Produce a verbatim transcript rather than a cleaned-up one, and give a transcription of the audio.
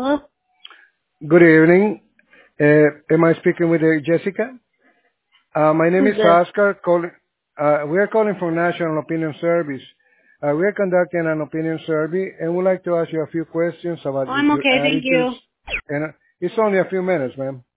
Hello? Good evening. Uh, am I speaking with uh, Jessica? Uh, my name Who's is this? Oscar. Calling, uh, we are calling from National Opinion Service. Uh, we are conducting an opinion survey and would like to ask you a few questions about Oh, your I'm your okay, thank attitudes. you. And uh, it's only a few minutes, ma'am.